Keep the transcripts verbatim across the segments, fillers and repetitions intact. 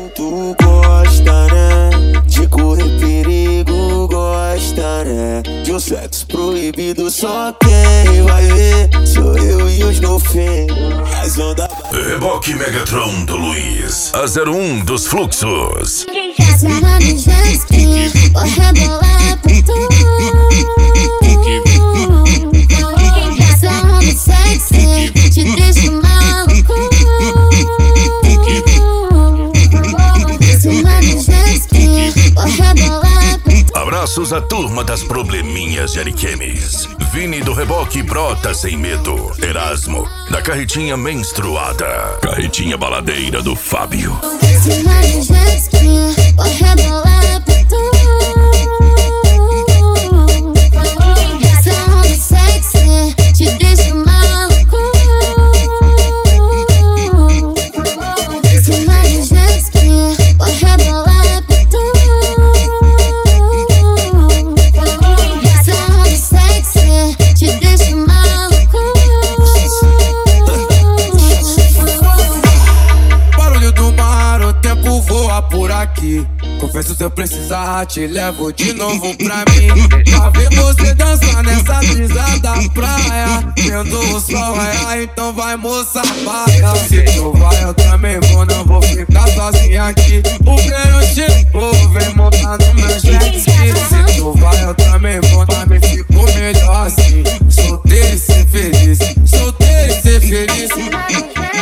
Tu gosta, né? De correr perigo, gosta, né? De um sexo proibido, só quem vai ver sou eu e os golfinhos. As ondas. Reboque Megatron do Luiz, a zero um dos fluxos. Cima do jet ski, vou rebolar por tudo. Essa onda sexy te deixa maluco. Cima do jet ski, vou rebolar por tudo. Abraços à turma das probleminhas de Ariquemes. Vini do Reboque brota sem medo. Erasmo, da carretinha menstruada. Carretinha baladeira do Fábio. Cima do jet ski, vou rebolar por tudo. Essa onda sexy te deixa maluco. Cima do jet ski, vou rebolar por tudo. Essa onda sexy te deixa maluco. Barulho do mar, o tempo voa por aqui. Confesso, se eu precisar, te levo de novo pra mim. Pra ver você dançar nessa brisa da praia. Vendo o sol raiar, então vai, moça, paga. Se tu vai, eu também vou, não vou ficar sozinha aqui. O verão chegou, vem montar no meu jet ski. Se tu vai, eu também vou, pra mim ficou melhor assim. Solteiro e ser feliz, solteiro e ser feliz.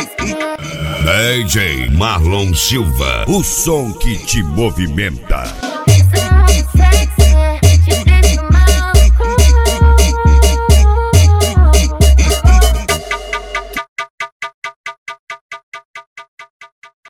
D J Marlon Silva, o som que te movimenta.